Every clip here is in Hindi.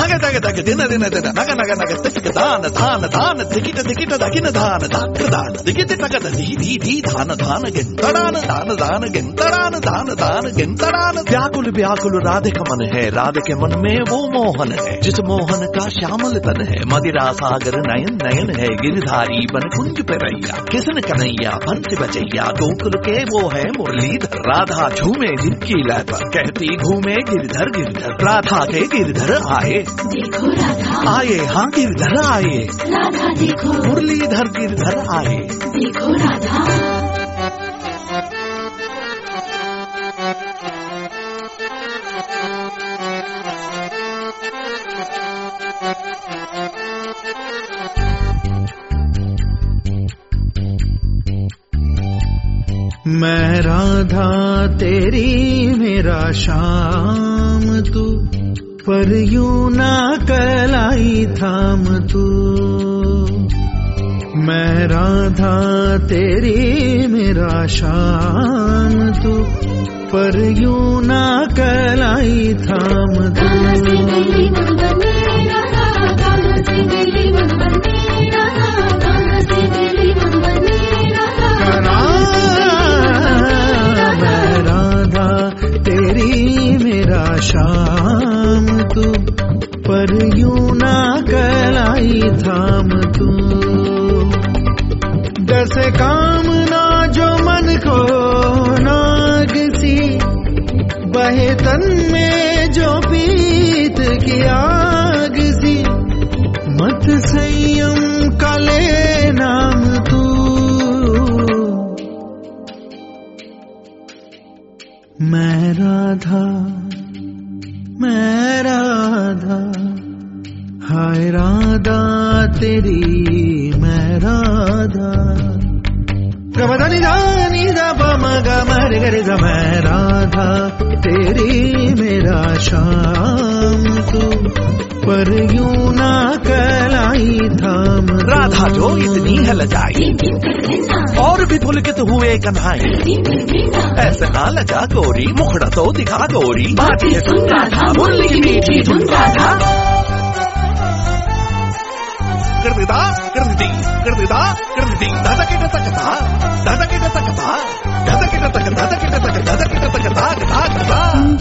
ನಗ ತಗ ತಗ ದಿನ ದಿನ ದಿನ ನಗ ನಗ ನಗ ತಗ ದಾನ ದಾನ ದಾನ ದಿಗಿಟ ದಿಗಿಟ ದಗಿನ ದಾನ ದಾತ್ರ ದಾನ ದಿಗಿಟ ತಗದ ಧೀ ಧೀ ಧೀ ದಾನ ದಾನ ಗೆಂತಡಾನ ದಾನ ದಾನ ಗೆಂತಡಾನ ದಾನ दान गिनतड़ान व्याकुल व्याकुल राधे का मन है, राधे के मन में वो मोहन है जिस मोहन का श्यामल तन है। मदिरा सागर नयन नयन है, गिरधारी बन कुंज पे रैया, किसन कन्हैया बंस बचैया, गोकुल के वो है मुरलीधर। राधा झूमे जिनकी लय पर कहती घूमे गिरधर गिरधर, राधा के गिरधर आए देखो राधा आए, हाँ गिरधर आए राधा देखो, मुरलीधर गिरधर आए देखो राधा। मैं राधा तेरी मेरा श्याम तू, पर यूं ना कलाई थाम तू। मैं राधा तेरी मेरा श्याम तू, पर यूं ना कलाई थाम तू। शाम तू, पर यूं ना कलाई थाम तू। डर से कामना जो मन को नाग सी, बहे तन में जो पीत की आग सी। मत संयम का ले नाम तू, मैं राधा मैं राधा, हाय राधा तेरी मैं राधा। गमधनि दानी दा पम ग मरि गरि ग, मैं राधा तेरी मेरा श्याम तू, पर यूं ना कलाई थाम। राधा जो इतनी है लजाई और भी पुलकित हुए कन्हाई, ऐसे ना लजा गोरी मुखड़ा तो दिखा गोरी। बाती है सुन राधा मुरली की मीठी धुन राधा। कृतिदा कृति कृतिदा कृति दादा के दादा कथा दादा के दादा कथा दादा के दादा दादा के दादा दादा के दादा कथा कथा कथा।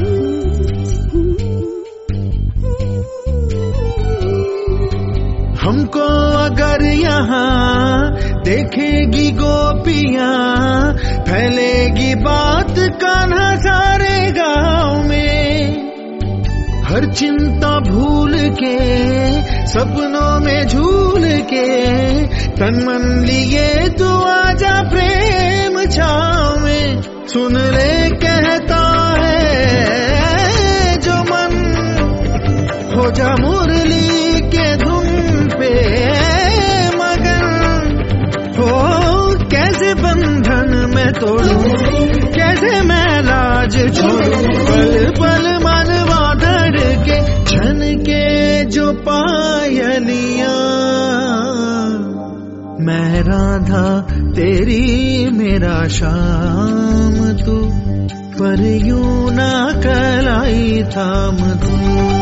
हमको अगर यहाँ देखेगी गोपियाँ, फैलेगी बात कान्हा सारे गाँव में। हर चिंता भूल के सपनों में झूल के, तन मन लिए तू आजा प्रेम छाँव में। सुन ले कहता है जो मन, हो जा मुरली के धुन पे मगन। हो कैसे बंधन में तोड़ूं, कैसे मैं लाज छोड़ूं। पल पल मनवा धड़ के छन के जो पायलियां। मैं राधा तेरी मेरा श्याम तू, पर यूं ना कलाई थाम तू।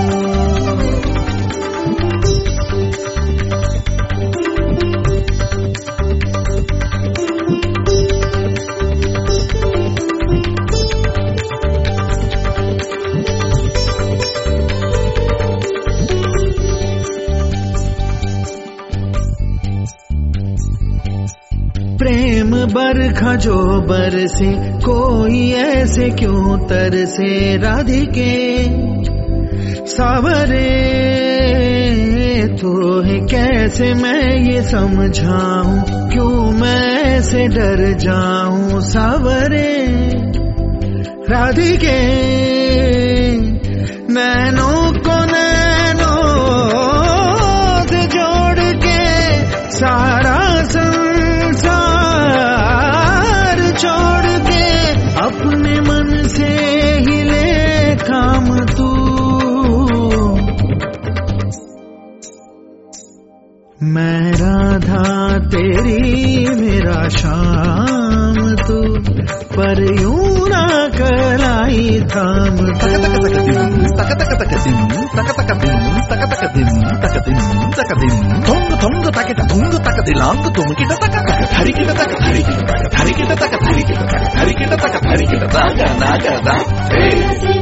प्रेम बरखा जो बरसे, कोई ऐसे क्यों तरसे। राधिके सावरे तो है कैसे मैं ये समझाऊं, क्यों मैं ऐसे डर जाऊं। सावरे राधिके नैनों को नैनों से जोड़ के, सारा संसार छोड़ के, अपने मन से ही ले काम तू। मैं राधा तेरी मेरा श्याम तू, पर यूं ना कलाई थाम तू। தகதின் தொங்கு தொங்கு தகிட தொங்கு தகதிலாங்கு தொங்கிட தக தக தரிகிட தக தரிகிட தக தரிகிட தக தரிகிட தக தரிகிட தக தரிகிட தக நக தா